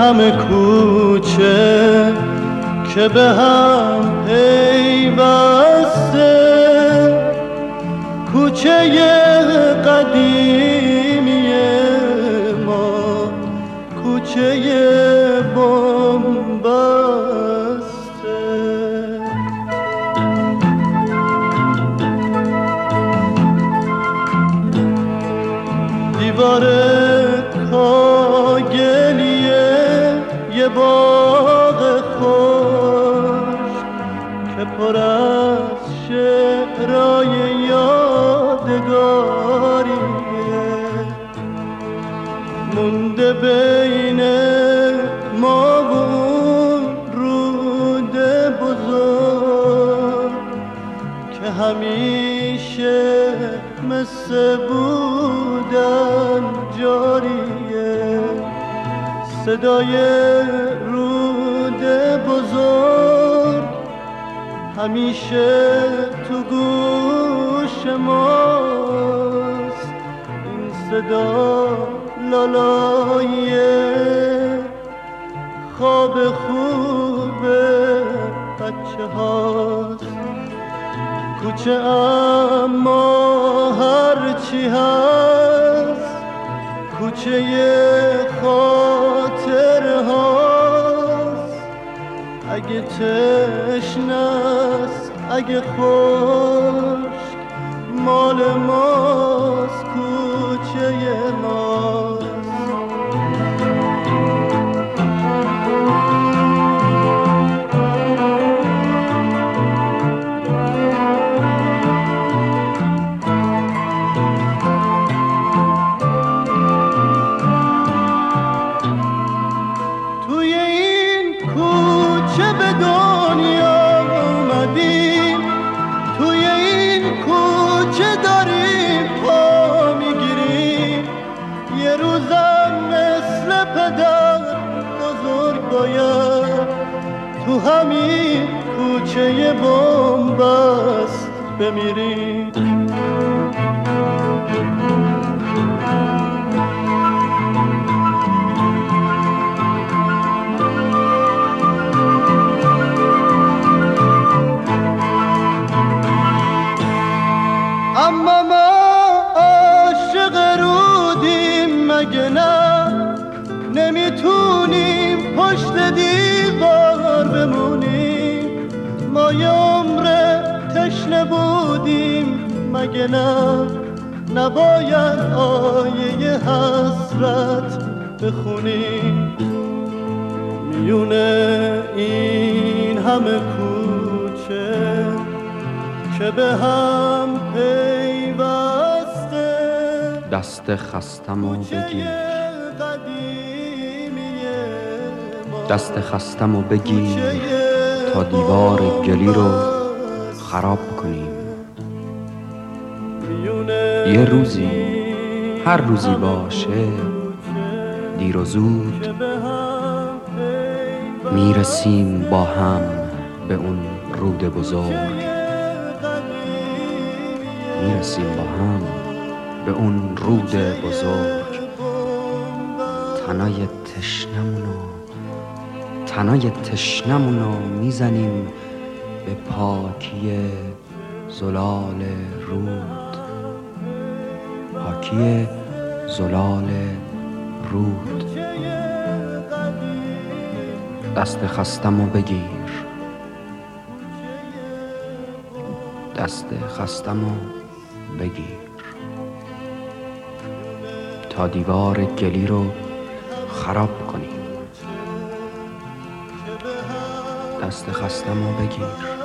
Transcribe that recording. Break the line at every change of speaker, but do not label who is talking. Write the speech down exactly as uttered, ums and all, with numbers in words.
همه کوچه که به هم پیوسته، کوچه قدیمی ما، کوچه بن‌بسته. دیوار کاگلیه یه باغ خوش که پر از شعرهای یادگاریه، مونده بین ما و اون رود بزرگ که همیشه مثل بودن جاریه. صدای رود بزرگ همیشه تو گوش ماست، این صدا لالای خواب خوب بچه هاست. کوچه اما هرچی هست کوچه خاطر هاست، اگه تشنست اگه خشک مال ماست، کوچه ماست. توی این کوچه به دنیا اومدیم، توی این کوچه داریم پا میگیریم، یه روزم مثل پدر بزرگ باید تو همین کوچه بن‌بست بمیریم. اما ما عاشق رودیم مگه نه؟ نمیتونیم پشت دیوار بمونیم، ما یه عمر تشنه بودیم مگه نه؟ نباید آیه حسرت بخونیم. میونه این همه کوچه که به هم پیوسته،
دست خستم و بگیر، دست خستم و بگیر تا دیوار گلی رو خراب کنیم. یه روزی، هر روزی باشه، دیر و زود میرسیم با هم به اون رود بزرگ، میرسیم با هم به اون رود بزرگ. تنای تشنمونو تنای تشنمونو میزنیم به پاکی زلال رود، پاکی زلال رود. دست خستمو بگیر، دست خستمو بگیر تا دیوار گلی رو خراب کنیم. دست خستمو بگیر.